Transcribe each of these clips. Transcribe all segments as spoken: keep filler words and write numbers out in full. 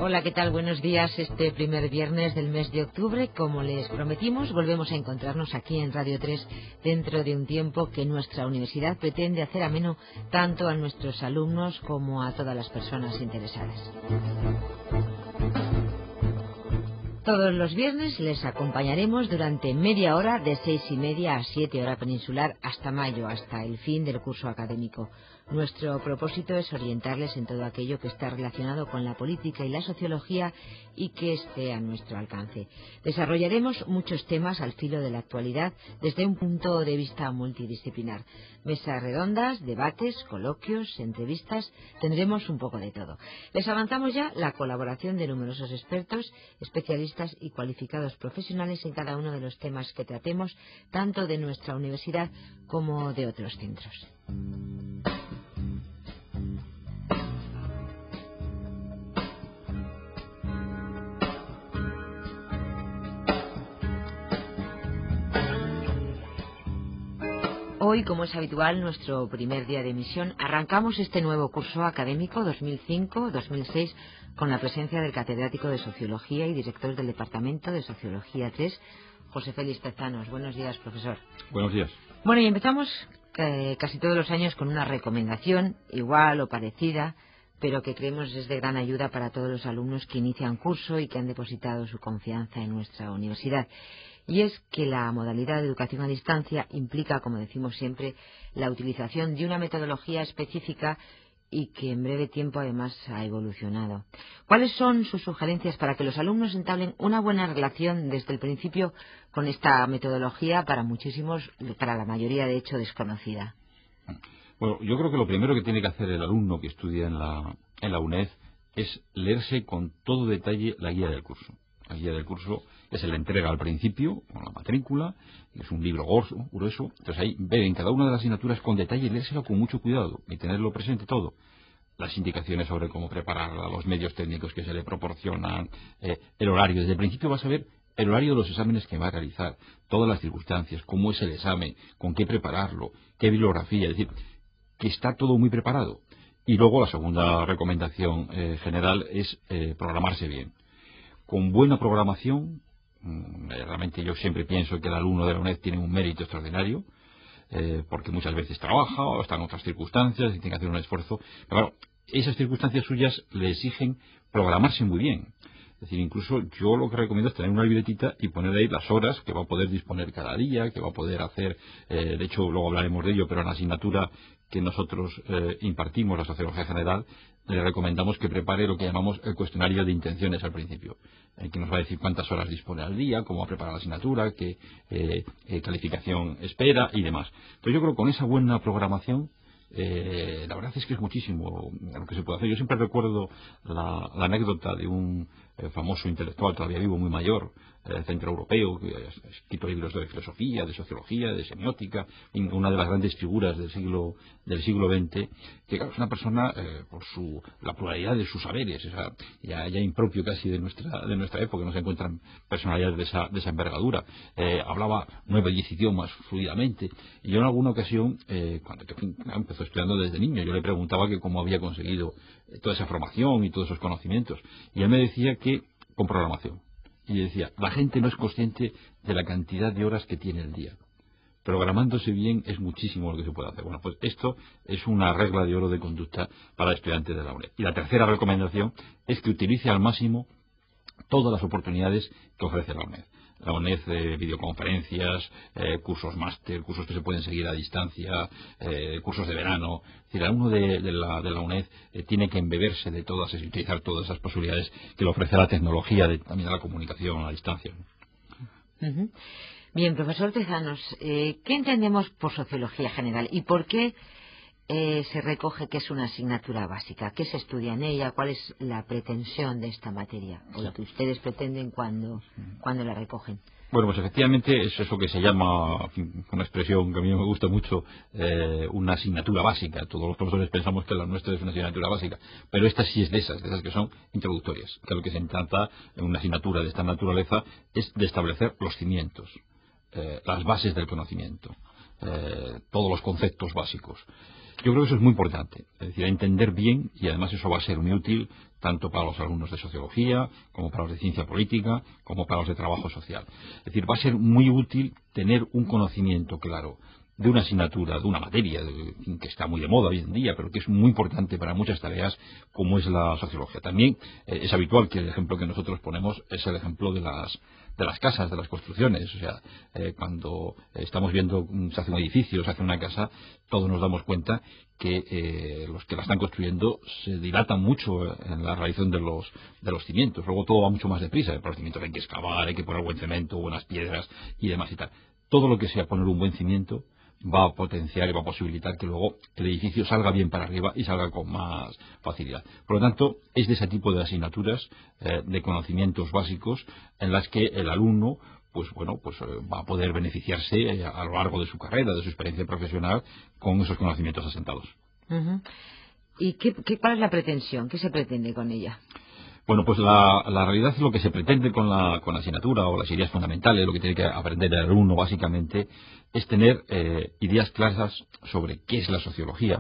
Hola, ¿qué tal? Buenos días. Este primer viernes del mes de octubre, como les prometimos, volvemos a encontrarnos aquí en Radio tres dentro de un tiempo que nuestra universidad pretende hacer ameno tanto a nuestros alumnos como a todas las personas interesadas. Todos los viernes les acompañaremos durante media hora de seis y media a siete hora peninsular hasta mayo, hasta el fin del curso académico. Nuestro propósito es orientarles en todo aquello que está relacionado con la política y la sociología y que esté a nuestro alcance. Desarrollaremos muchos temas al filo de la actualidad desde un punto de vista multidisciplinar. Mesas redondas, debates, coloquios, entrevistas, tendremos un poco de todo. Les avanzamos ya la colaboración de numerosos expertos, especialistas y cualificados profesionales en cada uno de los temas que tratemos, tanto de nuestra universidad como de otros centros. Hoy, como es habitual, nuestro primer día de emisión, arrancamos este nuevo curso académico dos mil cinco dos mil seis con la presencia del catedrático de Sociología y director del Departamento de Sociología tres, José Félix Tezanos. Buenos días, profesor. Buenos días. Bueno, y empezamos eh, casi todos los años con una recomendación igual o parecida, pero que creemos es de gran ayuda para todos los alumnos que inician curso y que han depositado su confianza en nuestra universidad. Y es que la modalidad de educación a distancia implica, como decimos siempre, la utilización de una metodología específica y que en breve tiempo además ha evolucionado. ¿Cuáles son sus sugerencias para que los alumnos entablen una buena relación desde el principio con esta metodología, para muchísimos, para la mayoría de hecho desconocida? Bueno, yo creo que lo primero que tiene que hacer el alumno que estudia en la, en la UNED es leerse con todo detalle la guía del curso. La guía del curso que se le entrega al principio, con la matrícula, es un libro gordo, grueso. Entonces ahí ver en cada una de las asignaturas con detalle y leérselo con mucho cuidado y tenerlo presente todo. Las indicaciones sobre cómo prepararla, los medios técnicos que se le proporcionan, eh, el horario. Desde el principio vas a ver el horario de los exámenes que va a realizar, todas las circunstancias, cómo es el examen, con qué prepararlo, qué bibliografía, es decir, que está todo muy preparado. Y luego la segunda recomendación eh, general es eh, programarse bien. Con buena programación, mmm, realmente yo siempre pienso que el alumno de la UNED tiene un mérito extraordinario, eh, porque muchas veces trabaja o está en otras circunstancias y tiene que hacer un esfuerzo. Pero claro, esas circunstancias suyas le exigen programarse muy bien. Es decir, incluso yo lo que recomiendo es tener una libretita y poner ahí las horas que va a poder disponer cada día, que va a poder hacer, eh, de hecho luego hablaremos de ello, pero en la asignatura que nosotros eh, impartimos, la Sociología General, le recomendamos que prepare lo que llamamos el cuestionario de intenciones al principio, eh, que nos va a decir cuántas horas dispone al día, cómo va a preparar la asignatura, qué eh, eh, calificación espera y demás. Entonces yo creo que con esa buena programación, Eh, la verdad es que es muchísimo lo que se puede hacer. Yo siempre recuerdo la, la anécdota de un eh, famoso intelectual todavía vivo, muy mayor, eh, centroeuropeo, que ha escrito libros de filosofía, de sociología, de semiótica, una de las grandes figuras del siglo del siglo veinte, que claro, es una persona eh, por su la pluralidad de sus saberes, esa, ya, ya impropio casi de nuestra de nuestra época, no se encuentran personalidades de esa, de esa envergadura. Eh, hablaba nueve o diez idiomas fluidamente, y yo en alguna ocasión, eh, cuando que, fin, empezó estudiando desde niño, yo le preguntaba que cómo había conseguido toda esa formación y todos esos conocimientos, y él me decía que con programación. Y decía, la gente no es consciente de la cantidad de horas que tiene el día. Programándose bien es muchísimo lo que se puede hacer. Bueno, pues esto es una regla de oro de conducta para estudiantes de la UNED. Y la tercera recomendación es que utilice al máximo todas las oportunidades que ofrece la UNED. La UNED, eh, videoconferencias, eh, cursos máster, cursos que se pueden seguir a distancia, eh, cursos de verano. Es decir, uno de, de, la, de la UNED eh, tiene que embeberse de todas y utilizar todas esas posibilidades que le ofrece la tecnología, de, también la comunicación a distancia. Uh-huh. Bien, profesor Tezanos, eh, ¿qué entendemos por sociología general y por qué eh, se recoge que es una asignatura básica? ¿Qué se estudia en ella? ¿Cuál es la pretensión de esta materia? O lo que ustedes pretenden cuando, cuando la recogen. Bueno, pues efectivamente es eso que se llama, una expresión que a mí me gusta mucho, eh, una asignatura básica. Todos los profesores pensamos que la nuestra es una asignatura básica, pero esta sí es de esas, de esas que son introductorias, que lo que se trata en una asignatura de esta naturaleza es de establecer los cimientos, eh, las bases del conocimiento. eh, todos los conceptos básicos. Yo creo que eso es muy importante, es decir, entender bien, y además eso va a ser muy útil tanto para los alumnos de sociología, como para los de ciencia política, como para los de trabajo social. Es decir, va a ser muy útil tener un conocimiento claro de una asignatura, de una materia de, que está muy de moda hoy en día, pero que es muy importante para muchas tareas, como es la sociología. También eh, es habitual que el ejemplo que nosotros ponemos es el ejemplo de las de las casas, de las construcciones. O sea, eh, cuando estamos viendo se hace un edificio, se hace una casa, todos nos damos cuenta que eh, los que la están construyendo se dilatan mucho en la realización de los de los cimientos. Luego todo va mucho más deprisa. Para los cimientos hay que excavar, hay que poner buen cemento, buenas piedras y demás y tal. Todo lo que sea poner un buen cimiento va a potenciar y va a posibilitar que luego el edificio salga bien para arriba y salga con más facilidad. Por lo tanto, es de ese tipo de asignaturas, eh, de conocimientos básicos, en las que el alumno pues bueno, pues eh, va a poder beneficiarse eh, a lo largo de su carrera, de su experiencia profesional, con esos conocimientos asentados. Uh-huh. ¿Y qué, qué, cuál es la pretensión? ¿Qué se pretende con ella? Bueno, pues la, la realidad es lo que se pretende con la, con la asignatura o las ideas fundamentales, lo que tiene que aprender el alumno básicamente, es tener eh, ideas claras sobre qué es la sociología,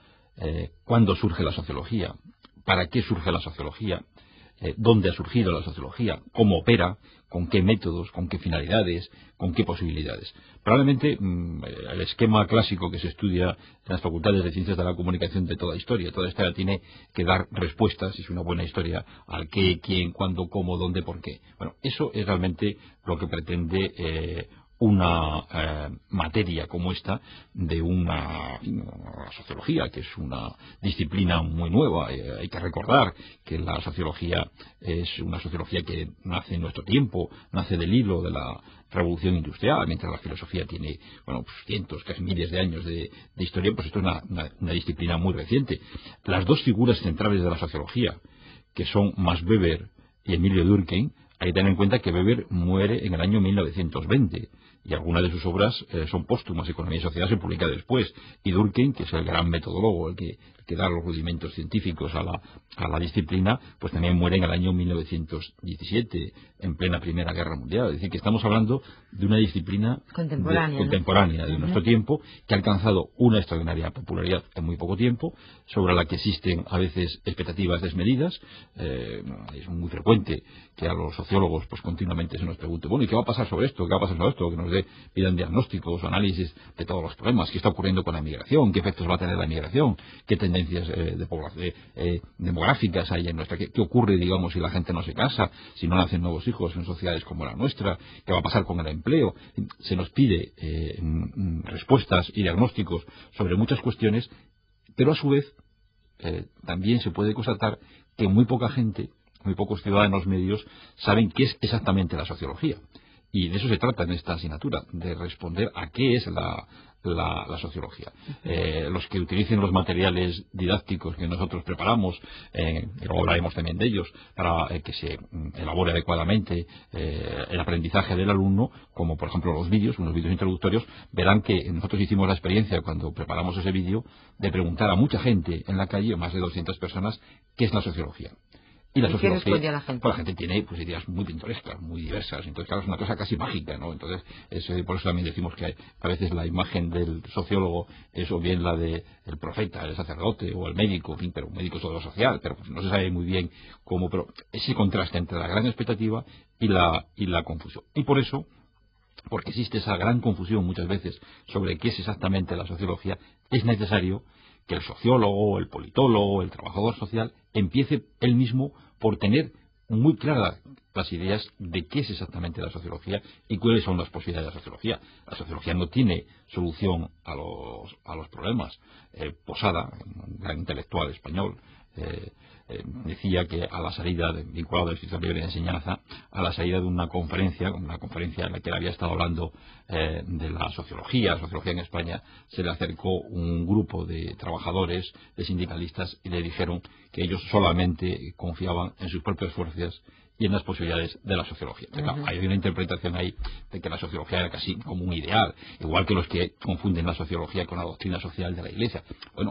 eh, cuándo surge la sociología, para qué surge la sociología, eh, dónde ha surgido la sociología, cómo opera, con qué métodos, con qué finalidades, con qué posibilidades. Probablemente mmm, el esquema clásico que se estudia en las facultades de Ciencias de la Comunicación de toda historia, toda historia tiene que dar respuestas, es una buena historia, al qué, quién, cuándo, cómo, dónde, por qué. Bueno, eso es realmente lo que pretende eh, una eh, materia como esta de una, una sociología, que es una disciplina muy nueva. Eh, hay que recordar que la sociología es una sociología que nace en nuestro tiempo, nace del hilo de la revolución industrial, mientras la filosofía tiene bueno pues cientos, casi miles de años de, de historia. Pues esto es una, una, una disciplina muy reciente. Las dos figuras centrales de la sociología, que son Max Weber y Emilio Durkheim, hay que tener en cuenta que Weber muere en el año mil novecientos veinte y algunas de sus obras eh, son póstumas. Economía y Sociedad se publica después, y Durkheim, que es el gran metodólogo, el que, que da los rudimentos científicos a la, a la disciplina, pues también muere en el año mil novecientos diecisiete, en plena Primera Guerra Mundial. Es decir, que estamos hablando de una disciplina contemporánea, de, contemporánea ¿no? de Uh-huh. nuestro tiempo, que ha alcanzado una extraordinaria popularidad en muy poco tiempo, sobre la que existen a veces expectativas desmedidas. Eh, es muy frecuente que a los sociólogos pues continuamente se nos pregunte, bueno, ¿y qué va a pasar sobre esto? ¿Qué va a pasar sobre esto? Que nos dé, pidan diagnósticos o análisis de todos los problemas. ¿Qué está ocurriendo con la inmigración? ¿Qué efectos va a tener la inmigración? ¿Qué tendencias eh, de población, eh, demográficas hay en nuestra? ¿Qué, ¿Qué ocurre, digamos, si la gente no se casa? Si no nacen nuevos hijos en sociedades como la nuestra? ¿Qué va a pasar con el empleo? Se nos pide eh, respuestas y diagnósticos sobre muchas cuestiones, pero a su vez eh, también se puede constatar que muy poca gente, muy pocos ciudadanos medios saben qué es exactamente la sociología. Y de eso se trata en esta asignatura, de responder a qué es la, la, la sociología. Eh, los que utilicen los materiales didácticos que nosotros preparamos, eh, y luego hablaremos también de ellos, para eh, que se elabore adecuadamente eh, el aprendizaje del alumno, como por ejemplo los vídeos, unos vídeos introductorios, verán que nosotros hicimos la experiencia cuando preparamos ese vídeo de preguntar a mucha gente en la calle, más de doscientas personas, qué es la sociología. Y la ¿Y qué sociología, respondía la gente? pues la gente tiene pues ideas muy pintorescas, muy diversas. Entonces, claro, es una cosa casi mágica, ¿no? Entonces, es, eh, por eso también decimos que hay, a veces la imagen del sociólogo es o bien la del de profeta, el sacerdote o el médico, en fin, pero un médico es todo lo social, pero pues, no se sabe muy bien cómo. Pero ese contraste entre la gran expectativa y la, y la confusión. Y por eso, porque existe esa gran confusión muchas veces sobre qué es exactamente la sociología, es necesario que el sociólogo, el politólogo, el trabajador social empiece él mismo por tener muy claras las ideas de qué es exactamente la sociología y cuáles son las posibilidades de la sociología. La sociología no tiene solución a los, a los problemas. Eh, Posada, un gran intelectual español, eh, eh, decía que a la salida, de, vinculado al Instituto Libre de Enseñanza, a la salida de una conferencia, una conferencia en la que él había estado hablando eh, de la sociología, la sociología en España, se le acercó un grupo de trabajadores, de sindicalistas, y le dijeron que ellos solamente confiaban en sus propias fuerzas y en las posibilidades de la sociología. Entonces, claro, hay una interpretación ahí de que la sociología era casi como un ideal, igual que los que confunden la sociología con la doctrina social de la Iglesia. Bueno,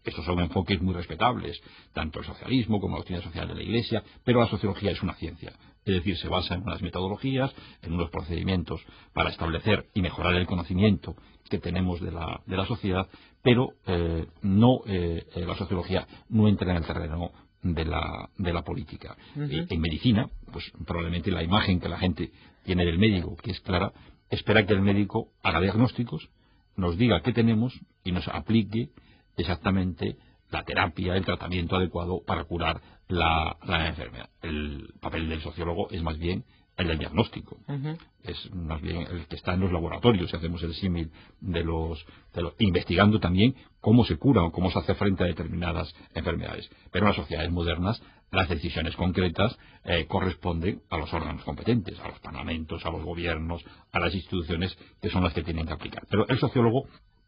Estos son enfoques muy respetables, tanto el socialismo como la doctrina social de la Iglesia, pero la sociología es una ciencia. Es decir, se basa en unas metodologías, en unos procedimientos para establecer y mejorar el conocimiento que tenemos de la, de la sociedad, pero eh, no eh, la sociología no entra en el terreno de la, de la política. Uh-huh. eh, en medicina, pues probablemente la imagen que la gente tiene del médico, que es clara, espera que el médico haga diagnósticos, nos diga qué tenemos y nos aplique exactamente la terapia, el tratamiento adecuado para curar la, la enfermedad. El papel del sociólogo es más bien el del diagnóstico. Uh-huh. Es más bien el que está en los laboratorios, si hacemos el símil de los, de los investigando también cómo se cura o cómo se hace frente a determinadas enfermedades. Pero en las sociedades modernas las decisiones concretas eh, corresponden a los órganos competentes, a los parlamentos, a los gobiernos, a las instituciones que son las que tienen que aplicar. Pero el sociólogo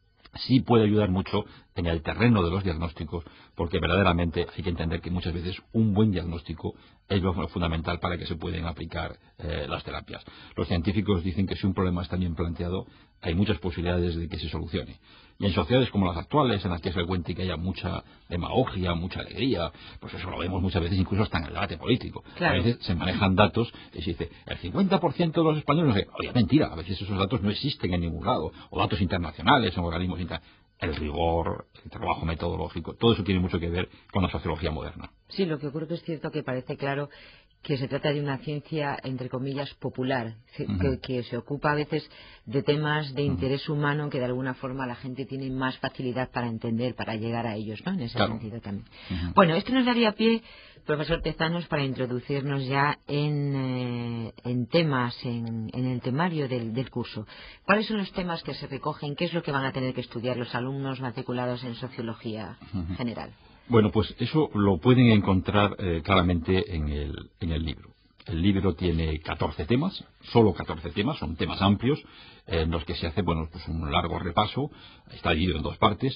sí puede ayudar mucho en el terreno de los diagnósticos, porque verdaderamente hay que entender que muchas veces un buen diagnóstico es lo fundamental para que se puedan aplicar eh, las terapias. Los científicos dicen que si un problema está bien planteado, hay muchas posibilidades de que se solucione. Y en sociedades como las actuales, en las que es frecuente que haya mucha demagogia, mucha alegría, pues eso lo vemos muchas veces incluso hasta en el debate político. Claro. A veces se manejan datos y se dice, el cincuenta por ciento de los españoles, no sé, oye, mentira, a veces esos datos no existen en ningún lado, o datos internacionales, en organismos internacionales. El rigor, el trabajo metodológico, todo eso tiene mucho que ver con la sociología moderna. Sí, lo que ocurre que es cierto que parece claro que se trata de una ciencia, entre comillas, popular, que, uh-huh. que se ocupa a veces de temas de interés uh-huh. humano que de alguna forma la gente tiene más facilidad para entender, para llegar a ellos, ¿no? En ese claro. sentido también. Uh-huh. Bueno, esto nos daría pie, profesor Tezanos, para introducirnos ya en, eh, en temas, en, en el temario del, del curso. ¿Cuáles son los temas que se recogen? ¿Qué es lo que van a tener que estudiar los alumnos matriculados en sociología uh-huh. general? Bueno, pues eso lo pueden encontrar eh, claramente en el, en el libro. El libro tiene catorce temas, solo catorce temas, son temas amplios, eh, en los que se hace bueno, pues un largo repaso, está dividido en dos partes,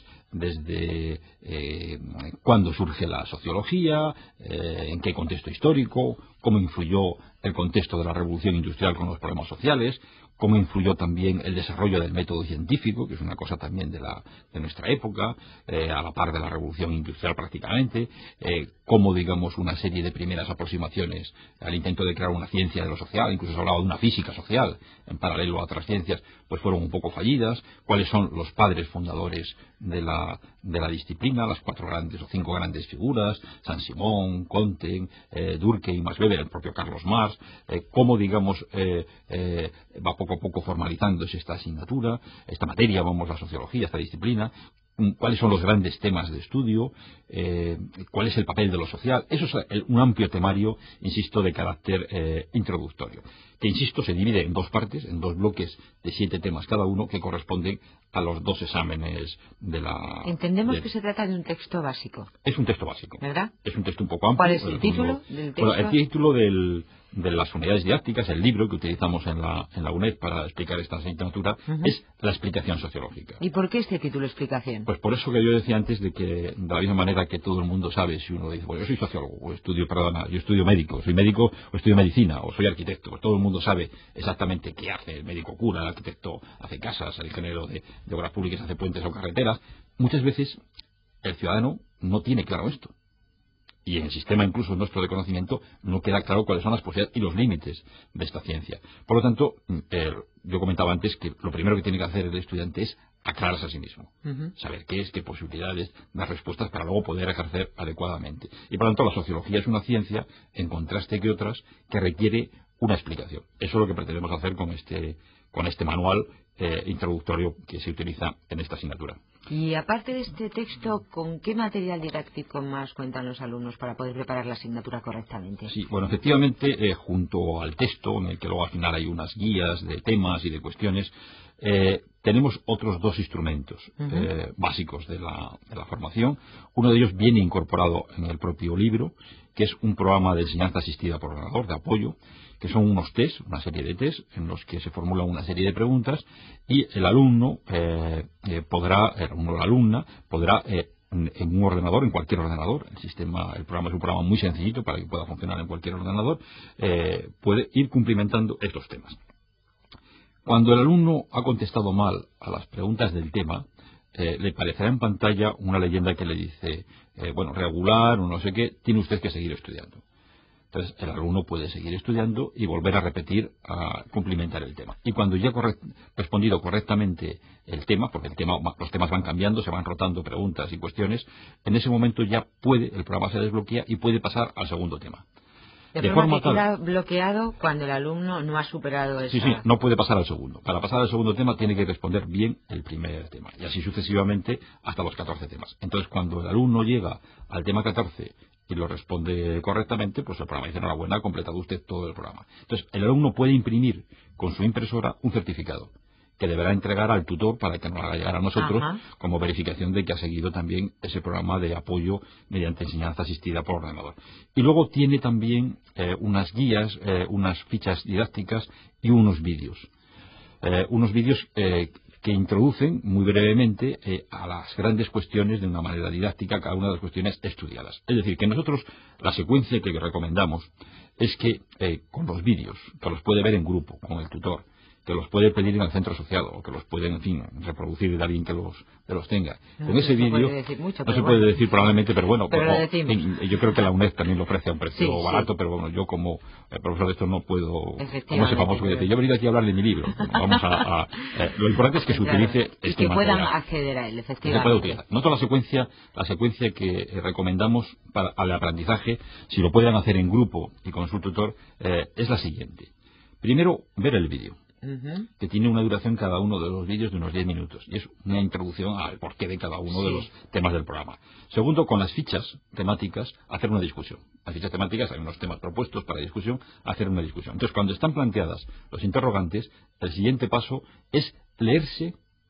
desde eh, cuándo surge la sociología, eh, en qué contexto histórico, cómo influyó el contexto de la revolución industrial con los problemas sociales, cómo influyó también el desarrollo del método científico, que es una cosa también de, la, de nuestra época, eh, a la par de la revolución industrial prácticamente, eh, cómo, digamos, una serie de primeras aproximaciones al intento de crear una ciencia de lo social, incluso se hablaba de una física social en paralelo a otras ciencias, pues fueron un poco fallidas, cuáles son los padres fundadores de la, de la disciplina, las cuatro grandes o cinco grandes figuras, San Simón, Comte, eh, Durkheim, Max Weber, el propio Carlos Marx, eh, cómo, digamos, eh, eh, va poco a poco formalizándose esta asignatura, esta materia, vamos, la sociología, esta disciplina, cuáles son los grandes temas de estudio, eh, cuál es el papel de lo social. Eso es el, un amplio temario, insisto, de carácter eh, introductorio, que, insisto, se divide en dos partes, en dos bloques de siete temas cada uno, que corresponden a los dos exámenes de la... Entendemos de, que se trata de un texto básico. Es un texto básico. ¿Verdad? Es un texto un poco amplio. ¿Cuál es el título del texto? Bueno, el título del... de las unidades didácticas, el libro que utilizamos en la, en la U N E D para explicar esta asignatura, uh-huh. es la explicación sociológica. ¿Y por qué este título, explicación? Pues por eso que yo decía antes de que, de la misma manera que todo el mundo sabe, si uno dice, bueno, yo soy sociólogo, o estudio, perdona, yo estudio médico, soy médico, o estudio medicina, o soy arquitecto, pues todo el mundo sabe exactamente qué hace. El médico cura, el arquitecto hace casas, el ingeniero de, de obras públicas hace puentes o carreteras. Muchas veces el ciudadano no tiene claro esto. Y en el sistema incluso nuestro de conocimiento no queda claro cuáles son las posibilidades y los límites de esta ciencia. Por lo tanto, eh, yo comentaba antes que lo primero que tiene que hacer el estudiante es aclararse a sí mismo. Uh-huh. Saber qué es, qué posibilidades, dar respuestas para luego poder ejercer adecuadamente. Y por lo tanto la sociología es una ciencia, en contraste que otras, que requiere una explicación. Eso es lo que pretendemos hacer con este, con este manual eh, introductorio que se utiliza en esta asignatura. Y aparte de este texto, ¿con qué material didáctico más cuentan los alumnos para poder preparar la asignatura correctamente? Sí, bueno, efectivamente, eh, junto al texto, en el que luego al final hay unas guías de temas y de cuestiones, eh, tenemos otros dos instrumentos uh-huh. eh, básicos de la, de la formación. Uno de ellos viene incorporado en el propio libro, que es un programa de enseñanza asistida por ordenador, de apoyo, que son unos test, una serie de test, en los que se formula una serie de preguntas y el alumno eh, eh, podrá, el alumno o la alumna podrá eh, en, en un ordenador, en cualquier ordenador, el sistema, el programa es un programa muy sencillito para que pueda funcionar en cualquier ordenador, eh, puede ir cumplimentando estos temas. Cuando el alumno ha contestado mal a las preguntas del tema, eh, le aparecerá en pantalla una leyenda que le dice, eh, bueno, regular o no sé qué, tiene usted que seguir estudiando. Entonces, el alumno puede seguir estudiando y volver a repetir, a cumplimentar el tema. Y cuando ya ha respondido correctamente el tema, porque el tema, los temas van cambiando, se van rotando preguntas y cuestiones, en ese momento ya puede, el programa se desbloquea y puede pasar al segundo tema. El De programa forma que queda tal, bloqueado cuando el alumno no ha superado esa... sí, sí, no puede pasar al segundo. Para pasar al segundo tema tiene que responder bien el primer tema. Y así sucesivamente hasta los catorce temas. Entonces, cuando el alumno llega al tema catorce y lo responde correctamente, pues el programa dice, enhorabuena, ha completado usted todo el programa. Entonces, el alumno puede imprimir con su impresora un certificado que deberá entregar al tutor para que nos haga llegar a nosotros, Ajá, como verificación de que ha seguido también ese programa de apoyo mediante enseñanza asistida por ordenador. Y luego tiene también eh, unas guías, eh, unas fichas didácticas y unos vídeos. Eh, unos vídeos eh, que introducen muy brevemente eh, a las grandes cuestiones de una manera didáctica, cada una de las cuestiones estudiadas. Es decir, que nosotros la secuencia que recomendamos es que eh, con los vídeos, que los puede ver en grupo, con el tutor, que los puede pedir en el centro asociado, o que los puede, en fin, reproducir de alguien que los, que los tenga. no, Con ese no se vídeo, puede decir mucho, no pero se bueno. puede decir probablemente, pero bueno, Pero pues, lo no, decimos. en- yo creo que la UNED también lo ofrece a un precio Sí, barato, sí. pero bueno, yo como eh, profesor de esto no puedo, como ese Efectivamente, famoso que dice, pero- yo he venido aquí a hablar de mi libro. Vamos a, a- eh, lo importante es que se Claro, utilice y este que puedan material. acceder a él, Que se puede efectivamente. utilizar. Nosotros la secuencia, la secuencia que eh, recomendamos para al aprendizaje, si lo pueden hacer en grupo y con su tutor, eh, es la siguiente. Primero, ver el vídeo, Ujú. que tiene una duración cada uno de los vídeos de unos diez minutos, y es una introducción al porqué de cada uno de Sí. los temas del programa. Segundo, con las fichas temáticas, hacer una discusión. Las fichas temáticas, hay unos temas propuestos para discusión, hacer una discusión. Entonces, cuando están planteadas los interrogantes, el siguiente paso es leerse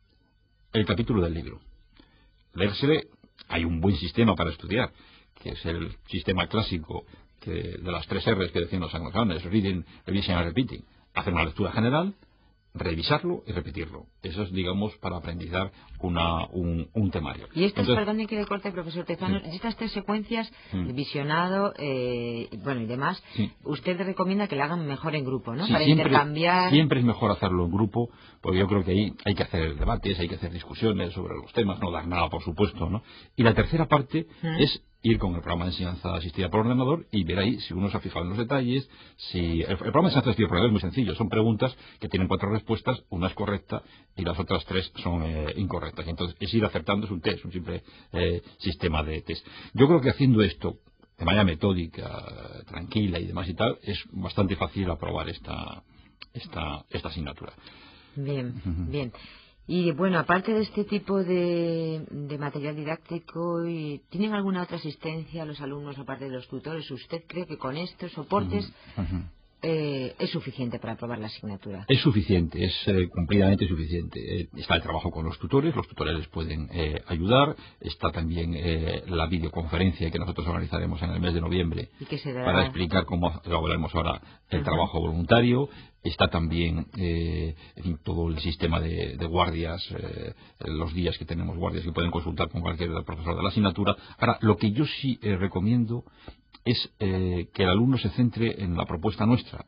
el capítulo del libro. Leérsele, hay un buen sistema para estudiar, que es el sistema clásico que, de las tres R's que decían los anglosajones, reading, revision and repeating. Hacer una lectura general, revisarlo y repetirlo. Eso es, digamos, para aprendizar una, un, un temario. Y estas, Entonces, perdone que le corte, profesor Tezanos, sí, y estas tres secuencias, mm, visionado, eh, bueno, y demás, sí. usted recomienda que la hagan mejor en grupo, ¿no? Sí, Para siempre, intercambiar... siempre es mejor hacerlo en grupo, porque yo creo que ahí hay que hacer debates, hay que hacer discusiones sobre los temas, no dar nada, por supuesto, ¿no? Y la tercera parte ¿Mm? es ir con el programa de enseñanza asistida por ordenador y ver ahí si uno se ha fijado en los detalles, si... El, el programa de enseñanza asistida por ordenador es muy sencillo, son preguntas que tienen cuatro respuestas, una es correcta y las otras tres son eh, incorrectas. Entonces, es ir acertando, es un test, un simple eh, sistema de test. Yo creo que haciendo esto de manera metódica, tranquila y demás y tal, es bastante fácil aprobar esta, esta, esta asignatura. Bien, Ujú. bien. Y bueno, aparte de este tipo de, de material didáctico, y ¿tienen alguna otra asistencia a los alumnos aparte de los tutores? ¿Usted cree que con estos soportes Ujú, ujú. eh, es suficiente para aprobar la asignatura? Es suficiente, es eh, cumplidamente suficiente. Eh, está el trabajo con los tutores, los tutores les pueden eh, ayudar. Está también eh, la videoconferencia que nosotros organizaremos en el mes de noviembre ¿Y qué se para dará? explicar cómo, lo hablaremos ahora, el Ajá. trabajo voluntario. Está también eh, en fin, todo el sistema de, de guardias, eh, los días que tenemos guardias que pueden consultar con cualquier profesor de la asignatura. Ahora, lo que yo sí eh, recomiendo es eh, que el alumno se centre en la propuesta nuestra.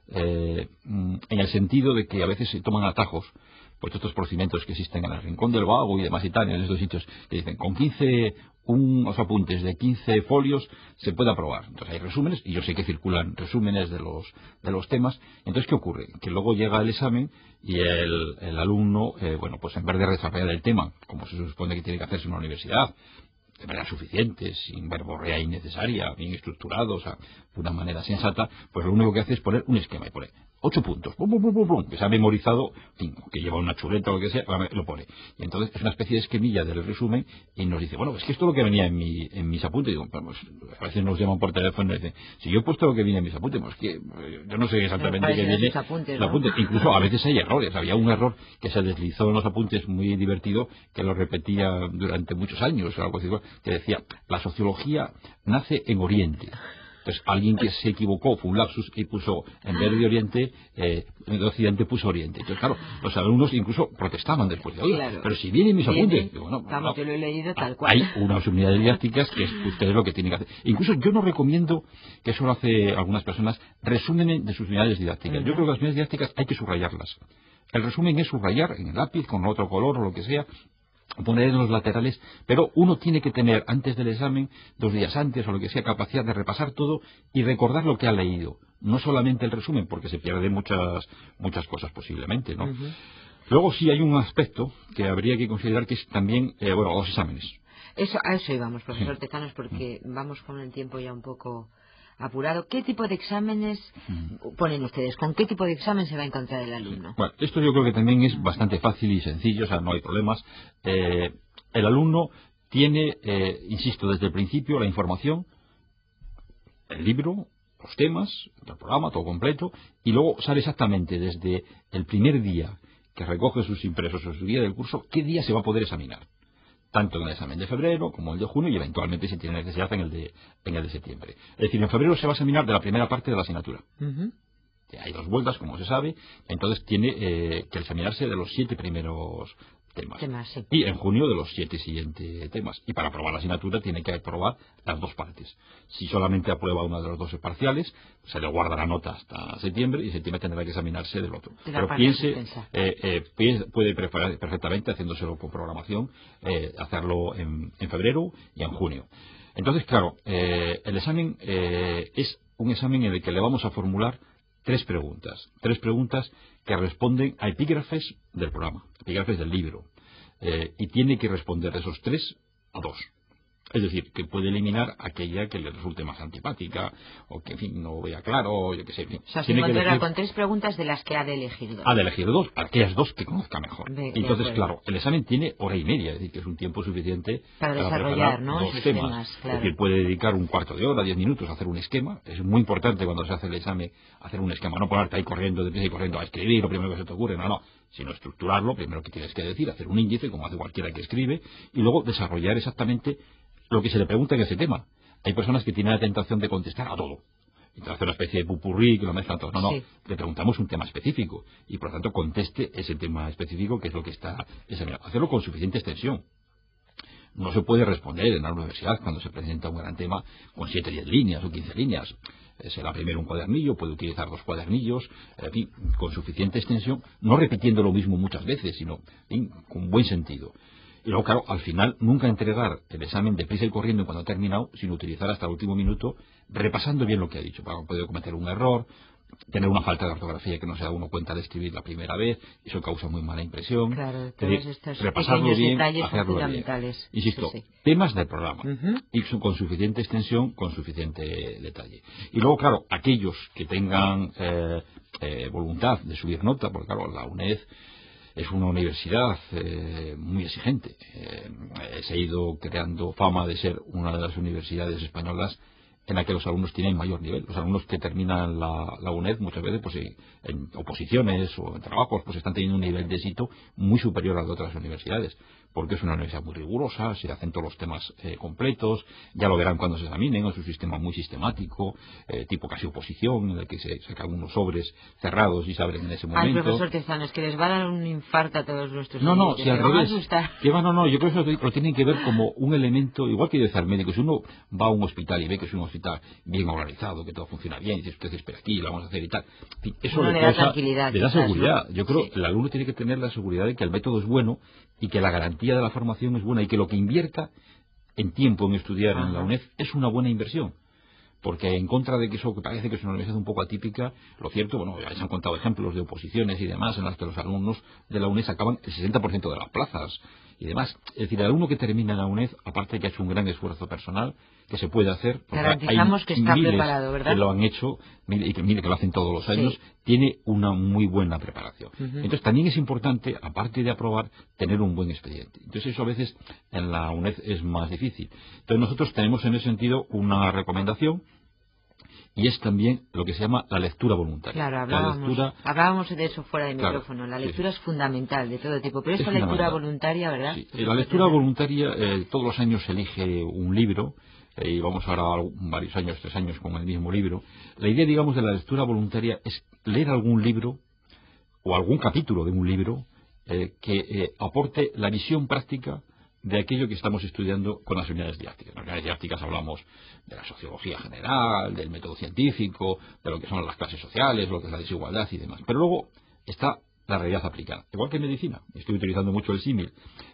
Eh, en el sentido de que a veces se toman atajos, pues estos procedimientos que existen en el Rincón del Vago y demás y tal, en estos sitios que dicen con quince unos apuntes de quince folios se puede aprobar. Entonces hay resúmenes, y yo sé que circulan resúmenes de los de los temas. Entonces, ¿qué ocurre? Que luego llega el examen y el, el alumno, eh, bueno, pues en vez de desarrollar el tema, como se supone que tiene que hacerse en una universidad, de manera suficiente, sin verborrea innecesaria, bien estructurado, o sea, de una manera sensata, pues lo único que hace es poner un esquema y pone ocho puntos, pum, pum, pum, pum, que se ha memorizado, en fin, que lleva una chuleta o lo que sea, lo pone. Y entonces es una especie de esquemilla del resumen y nos dice, bueno, es que esto es lo que venía en, mi, en mis apuntes. Y digo, pues, a veces nos llaman por teléfono y dicen, si yo he puesto lo que viene en mis apuntes, pues que eh, yo no sé exactamente qué viene. Sus apuntes, Los ¿no? apuntes. Incluso a veces hay errores. Había un error que se deslizó en los apuntes muy divertido, que lo repetía durante muchos años, o algo así, que decía, la sociología nace en Oriente. Entonces, alguien que se equivocó, fue un lapsus, y puso, en vez de Oriente, eh, en Occidente puso Oriente. Entonces, claro, los alumnos incluso protestaban después. De, Claro. pero si vienen mis Viene, apuntes. Digo, no, vamos, no, yo lo he leído tal hay cual. unas unidades didácticas que es ustedes lo que tienen que hacer. Incluso yo no recomiendo, que eso lo hace algunas personas, resumen de sus unidades didácticas. Uh-huh. Yo creo que las unidades didácticas hay que subrayarlas. El resumen es subrayar en el lápiz, con otro color o lo que sea, poner en los laterales, pero uno tiene que tener antes del examen, dos días antes o lo que sea, capacidad de repasar todo y recordar lo que ha leído, no solamente el resumen, porque se pierden muchas muchas cosas posiblemente, ¿no? Ujú. Luego sí hay un aspecto que habría que considerar, que es también, eh, bueno, los exámenes. Eso, a eso íbamos, profesor Sí. Tezanos, porque vamos con el tiempo ya un poco apurado. ¿Qué tipo de exámenes ponen ustedes? ¿Con qué tipo de examen se va a encontrar el Sí. alumno? Bueno, esto yo creo que también es bastante fácil y sencillo, o sea, no hay problemas. Eh, el alumno tiene, eh, insisto, desde el principio la información, el libro, los temas, el programa, todo completo, y luego sabe exactamente desde el primer día que recoge sus impresos o su guía del curso, qué día se va a poder examinar. Tanto en el examen de febrero como el de junio y eventualmente si tiene necesidad en el de, en el de septiembre. Es decir, en febrero se va a examinar de la primera parte de la asignatura. Ujú. Hay dos vueltas, como se sabe, entonces tiene eh, que examinarse de los siete primeros temas. Temas, sí. Y en junio de los siete siguientes temas. Y para aprobar la asignatura tiene que aprobar las dos partes. Si solamente aprueba uno de los dos parciales, se le guarda la nota hasta septiembre y en septiembre tendrá que examinarse del otro. De la Pero parte piense, suspensa. eh, eh, piense- puede preparar perfectamente, haciéndoselo con programación, eh, hacerlo en, en febrero y en junio. Entonces, claro, eh, el examen eh, es un examen en el que le vamos a formular tres preguntas. Tres preguntas que responden a epígrafes del programa, epígrafes del libro. Eh, y tiene que responder de esos tres a dos. Es decir, que puede eliminar aquella que le resulte más antipática, o que, en fin, no vea claro, o yo qué sé. En fin, O sea, se tiene que encontrará elegir, con tres preguntas de las que ha de elegir dos. ha de elegir dos, aquellas dos que conozca mejor. De, de Entonces, acuerdo. claro, el examen tiene hora y media, es decir, que es un tiempo suficiente Para para desarrollar, preparar ¿no? dos Esos temas. temas, Es claro. decir, puede dedicar un cuarto de hora, diez minutos a hacer un esquema. Es muy importante cuando se hace el examen hacer un esquema, no ponerte ahí corriendo, deprisa y corriendo a escribir lo primero que se te ocurre, no, no, sino estructurarlo, primero que tienes que decir, hacer un índice, como hace cualquiera que escribe, y luego desarrollar exactamente lo que se le pregunta en ese tema. Hay personas que tienen la tentación de contestar a todo. Y hacer una especie de pupurrí que lo mezclan todo. No, no. Sí. Le preguntamos un tema específico y por lo tanto conteste ese tema específico que es lo que está examinado. Hacerlo con suficiente extensión. No se puede responder en la universidad cuando se presenta un gran tema con siete, diez líneas o quince líneas. Eh, Será primero un cuadernillo, puede utilizar dos cuadernillos, en fin, con suficiente extensión, no repitiendo lo mismo muchas veces, sino en fin, con buen sentido. Y luego, claro, al final nunca entregar el examen deprisa y corriendo cuando ha terminado, sino utilizar hasta el último minuto, repasando bien lo que ha dicho. Para puede cometer un error, tener una falta de ortografía que no se da uno cuenta de escribir la primera vez, eso causa muy mala impresión. Claro, Es todos decir, estos repasarlo pequeños bien, detalles son hacerlo bien. fundamentales. Insisto, Sí, sí. temas del programa. Ujú. Y su- con suficiente extensión, con suficiente detalle. Y luego, claro, aquellos que tengan eh, eh, voluntad de subir nota, porque claro, la UNED es una universidad eh, muy exigente. Eh, se ha ido creando fama de ser una de las universidades españolas en la que los alumnos tienen mayor nivel. Los alumnos que terminan la, la UNED muchas veces pues en, en oposiciones o en trabajos pues están teniendo un nivel de éxito muy superior al de otras universidades, porque es una universidad muy rigurosa, se hacen todos los temas eh, completos, ya lo verán cuando se examinen, es un sistema muy sistemático, eh, tipo casi oposición, en el que se sacan unos sobres cerrados y se abren en ese Ay, momento. profesor Tezanos, que les va a dar un infarto a todos nuestros No, no, oyentes, si al se van a revés. asustar. Que va, no, no, yo creo que eso lo tienen que ver como un elemento, igual que decir al médico, si uno va a un hospital y ve que es un hospital bien organizado, que todo funciona bien, y dice usted espera aquí, lo vamos a hacer y tal, en fin, eso Uno le, le da causa- tranquilidad, le da quizás, seguridad. ¿no? Yo creo Sí. que el alumno tiene que tener la seguridad de que el método es bueno y que la garantía de la formación es buena y que lo que invierta en tiempo en estudiar en la Ajá. UNED es una buena inversión. Porque en contra de que eso que parece que es una universidad un poco atípica, lo cierto, bueno, ya se han contado ejemplos de oposiciones y demás en las que los alumnos de la UNED sacaban el sesenta por ciento de las plazas y demás. Es decir, el alumno que termina en la UNED, aparte de que ha hecho un gran esfuerzo personal, que se puede hacer, porque Garantizamos hay que está miles preparado, ¿verdad? que lo han hecho mire, y que mire que lo hacen todos los años, Sí. tiene una muy buena preparación. Ujú. Entonces también es importante, aparte de aprobar, tener un buen expediente. Entonces eso a veces en la UNED es más difícil. Entonces nosotros tenemos en ese sentido una recomendación, y es también lo que se llama la lectura voluntaria. Claro, La hablábamos, lectura hablábamos de eso fuera de Claro, micrófono. La sí, lectura sí. es fundamental de todo tipo, pero es esta lectura fundamental. voluntaria, ¿verdad? Sí. Pues La es lectura necesaria. voluntaria, eh, todos los años se elige un libro, eh, y vamos ahora a varios años, tres años con el mismo libro. La idea, digamos, de la lectura voluntaria es leer algún libro o algún capítulo de un libro eh, que eh, aporte la visión práctica de aquello que estamos estudiando con las unidades didácticas. En las unidades didácticas hablamos de la sociología general, del método científico, de lo que son las clases sociales, lo que es la desigualdad y demás. Pero luego está la realidad aplicada. Igual que en medicina, estoy utilizando mucho el símil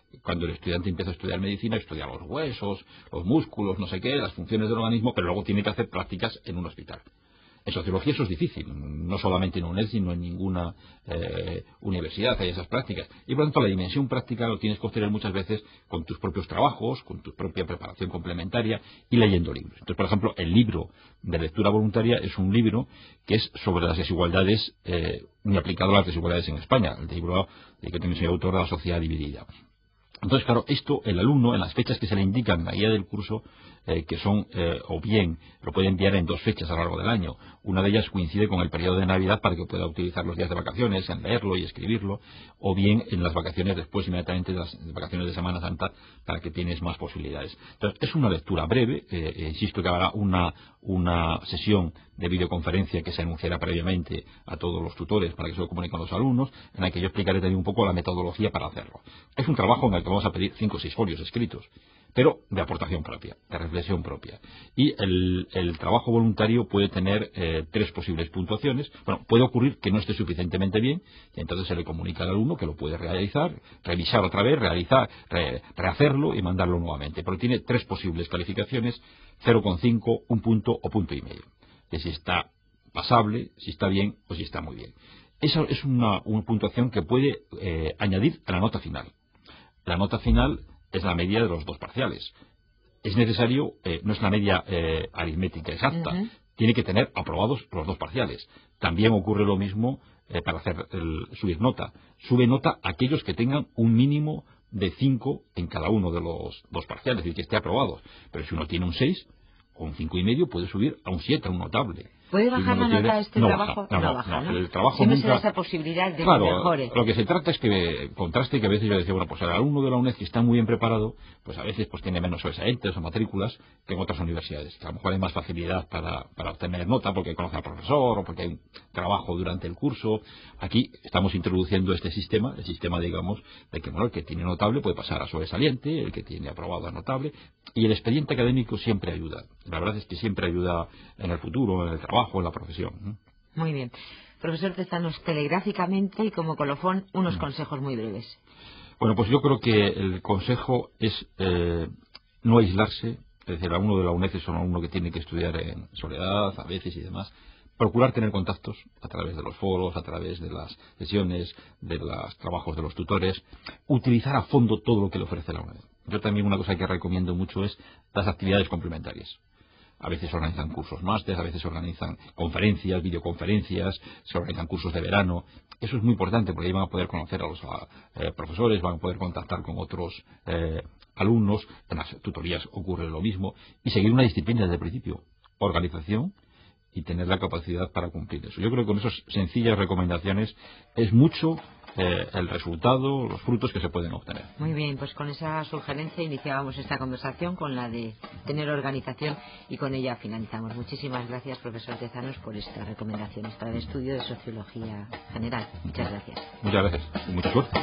Cuando el estudiante empieza a estudiar medicina, estudia los huesos, los músculos, no sé qué, las funciones del organismo, pero luego tiene que hacer prácticas en un hospital. En sociología eso es difícil, no solamente en UNED, sino en ninguna eh, universidad hay esas prácticas. Y por lo tanto la dimensión práctica lo tienes que obtener muchas veces con tus propios trabajos, con tu propia preparación complementaria y leyendo libros. Entonces, por ejemplo, el libro de lectura voluntaria es un libro que es sobre las desigualdades, eh, muy aplicado a las desigualdades en España, el libro de que tiene el autor de La sociedad dividida. Entonces, claro, esto el alumno, en las fechas que se le indican en la guía del curso, eh, que son, eh, o bien, lo puede enviar en dos fechas a lo largo del año. Una de ellas coincide con el periodo de Navidad para que pueda utilizar los días de vacaciones en leerlo y escribirlo, o bien en las vacaciones después, inmediatamente de las vacaciones de Semana Santa, para que tienes más posibilidades. Entonces, es una lectura breve, eh, eh, insisto que habrá una, una sesión de videoconferencia que se anunciará previamente a todos los tutores para que se lo comuniquen con los alumnos, en la que yo explicaré también un poco la metodología para hacerlo. Es un trabajo en el que vamos a pedir cinco o seis folios escritos, pero de aportación propia, de reflexión propia. Y el, el trabajo voluntario puede tener eh, tres posibles puntuaciones. Bueno, puede ocurrir que no esté suficientemente bien, y entonces se le comunica al alumno que lo puede realizar, revisar otra vez, realizar, re, rehacerlo y mandarlo nuevamente. Pero tiene tres posibles calificaciones: cero coma cinco, un punto o punto y medio. De si está pasable, si está bien o si está muy bien. Esa es una, una puntuación que puede eh, añadir a la nota final. La nota final es la media de los dos parciales. Es necesario, eh, no es la media eh, aritmética exacta, uh-huh. Tiene que tener aprobados los dos parciales. También ocurre lo mismo eh, para hacer el, subir nota. Sube nota aquellos que tengan un mínimo de cinco en cada uno de los dos parciales, es decir, que esté aprobado. Pero si uno tiene un seis o un cinco y medio, puede subir a un siete, a un notable. ¿Puede bajar si la nota a este no trabajo? Baja, no, no, no baja, no, ¿no? El trabajo Siempre nunca... se da esa posibilidad de claro, que mejore. Lo que se trata es que contraste, que a veces yo decía, bueno, pues el alumno de la UNED que está muy bien preparado, pues a veces pues tiene menos sobresalientes o matrículas que en otras universidades, que a lo mejor hay más facilidad para, para obtener nota porque conoce al profesor o porque hay un trabajo durante el curso. Aquí estamos introduciendo este sistema, el sistema, digamos, de que bueno, el que tiene notable puede pasar a sobresaliente, el que tiene aprobado a notable, y el expediente académico siempre ayuda. La verdad es que siempre ayuda en el futuro, en el trabajo, en la profesión. Muy bien. Profesor Tezanos, telegráficamente y como colofón, unos mm. consejos muy breves. Bueno, pues yo creo que el consejo es eh, no aislarse, es decir, a uno de la UNED es uno que tiene que estudiar en soledad, a veces y demás. Procurar tener contactos a través de los foros, a través de las sesiones, de los trabajos de los tutores, utilizar a fondo todo lo que le ofrece la UNED. Yo también una cosa que recomiendo mucho es las actividades complementarias. A veces se organizan cursos máster, a veces se organizan conferencias, videoconferencias, se organizan cursos de verano. Eso es muy importante porque ahí van a poder conocer a los eh, profesores, van a poder contactar con otros eh, alumnos. En las tutorías ocurre lo mismo. Y seguir una disciplina desde el principio. Organización y tener la capacidad para cumplir eso. Yo creo que con esas sencillas recomendaciones es mucho eh, el resultado, los frutos que se pueden obtener. Muy bien, pues con esa sugerencia iniciábamos esta conversación, con la de tener organización, y con ella finalizamos. Muchísimas gracias, profesor Tezanos, por estas recomendaciones para el estudio de Sociología General. Muchas gracias. Muchas gracias y mucha suerte.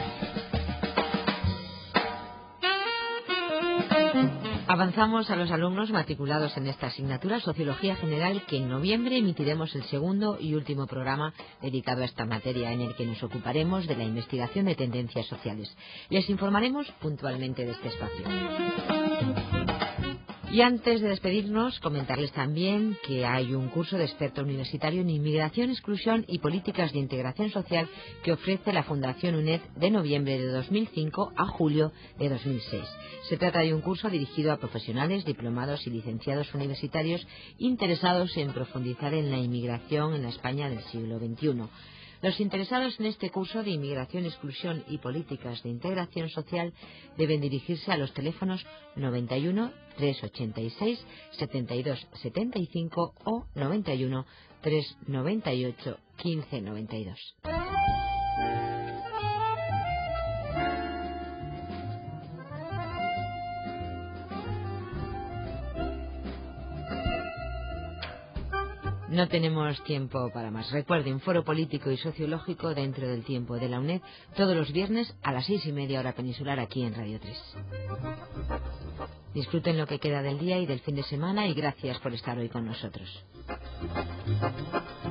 Avanzamos a los alumnos matriculados en esta asignatura Sociología General, que en noviembre emitiremos el segundo y último programa dedicado a esta materia, en el que nos ocuparemos de la investigación de tendencias sociales. Les informaremos puntualmente de este espacio. Y antes de despedirnos, comentarles también que hay un curso de experto universitario en inmigración, exclusión y políticas de integración social que ofrece la Fundación UNED de noviembre de dos mil cinco a julio de dos mil seis. Se trata de un curso dirigido a profesionales, diplomados y licenciados universitarios interesados en profundizar en la inmigración en la España del siglo veintiuno. Los interesados en este curso de inmigración, exclusión y políticas de integración social deben dirigirse a los teléfonos noventa y uno, trescientos ochenta y seis, setenta y dos setenta y cinco o noventa y uno, trescientos noventa y ocho, quince noventa y dos. No tenemos tiempo para más. Recuerden, Foro Político y Sociológico dentro del tiempo de la UNED, todos los viernes a las seis y media hora peninsular, aquí en Radio tres. Disfruten lo que queda del día y del fin de semana, y gracias por estar hoy con nosotros.